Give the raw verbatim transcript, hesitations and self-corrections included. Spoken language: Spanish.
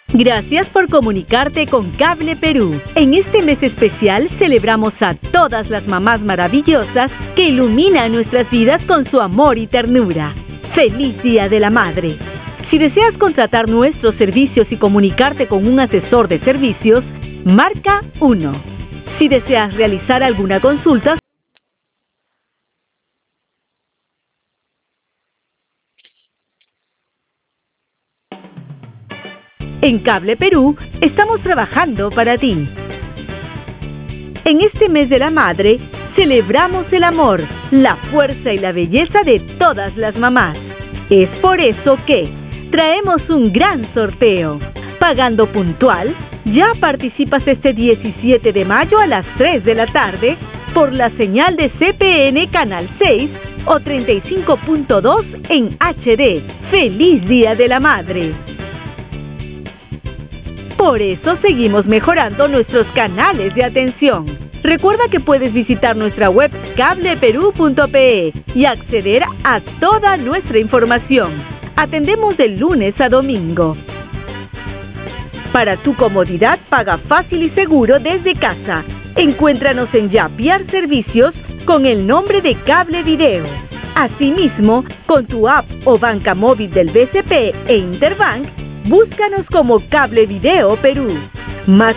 Gracias por comunicarte con Cable Perú. En este mes especial celebramos a todas las mamás maravillosas que iluminan nuestras vidas con su amor y ternura. ¡Feliz Día de la Madre! Si deseas contratar nuestros servicios y comunicarte con un asesor de servicios, marca uno. Si deseas realizar alguna consulta, en Cable Perú estamos trabajando para ti. En este mes de la madre, celebramos el amor, la fuerza y la belleza de todas las mamás. Es por eso que traemos un gran sorteo. Pagando puntual, ya participas este diecisiete de mayo a las tres de la tarde por la señal de C P N Canal seis o treinta y cinco punto dos en H D. ¡Feliz Día de la Madre! Por eso seguimos mejorando nuestros canales de atención. Recuerda que puedes visitar nuestra web cable perú punto pe y acceder a toda nuestra información. Atendemos de lunes a domingo. Para tu comodidad, paga fácil y seguro desde casa. Encuéntranos en Yapiar Servicios con el nombre de Cable Video. Asimismo, con tu app o banca móvil del B C P e Interbank, búscanos como Cable Video Perú. Más